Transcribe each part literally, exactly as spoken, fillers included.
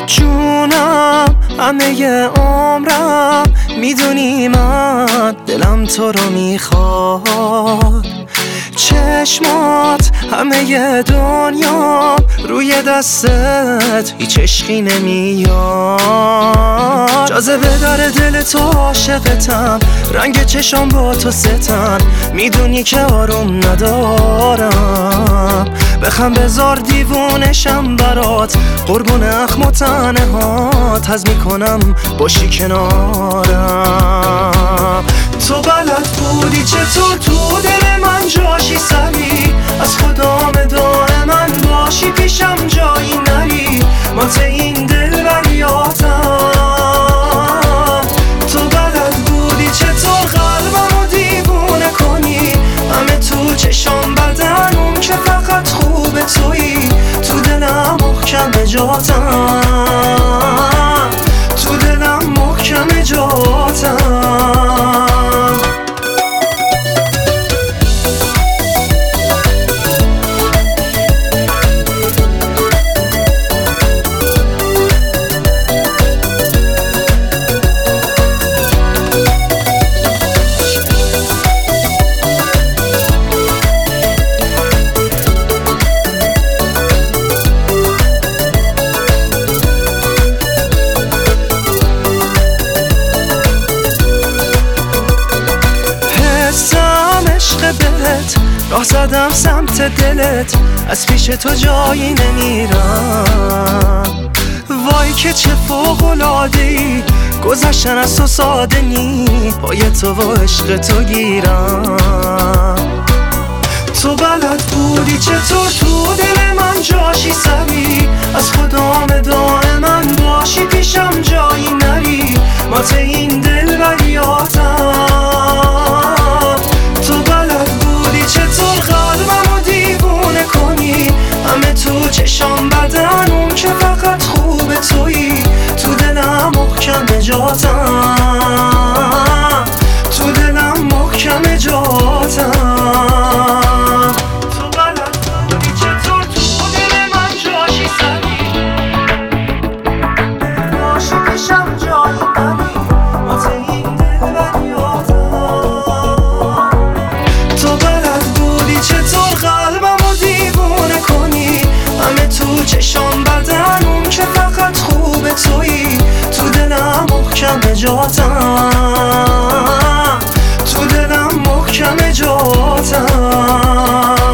جونم همه عمرم میدونی من دلم تو رو میخواد، چشمات همه دنیا روی دستت هیچ عشقی نمیاد. جاذبه داره دل تو عاشقتم، رنگ چشام با تو ستن، میدونی که آروم ندارم. بخم بذار دیوونشم برات، قربون اخم و تنهات هز میکنم باشی کنارم. تو بلد بودی چطور تو دل من جاشی سری، از خدا مدار من باشی پیشم جایی نری، مات این دل بریاتم. تو بلد بودی چطور قلبمو دیوونه کنی، همه تو چشام بدنم که فقط خوب تویی، تو دلم محکم جاتم، تو دلم محکم جاتم. راه زدم سمت دلت، از پیش تو جایی نمیرم. وای که چه فوق‌العاده‌ای، گذشتن از تو ساده نی، پای تو و عشق تو گیرم. تو بلد بودی چطور تو دل من جاشی سری، از خدا مدار من باشی پیشم جایی نری، مات این دل بریاتم. تو بلد بودی چطور قلبمو دیوونه کنی، همه تو چشام بدنم که فقط خوب تویی، تو دلم محکم جاتم، تو دلم محکم جاتم. تو بلد بودی چطور تو دل من جاشی سری، باشی پیشم جایی نری، مات این دل بریاتم. تو بلد بودی چطور قلبمو دیوونه کنی، همه تو چشام بدنم که فقط خوب تویی، تو دلم محکم جاتم، تو دلم محکم جاتم.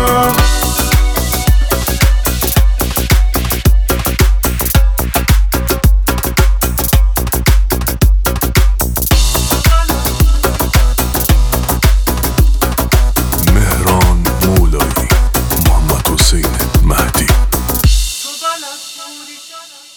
محمد حسین مهدی. تو بلد بودی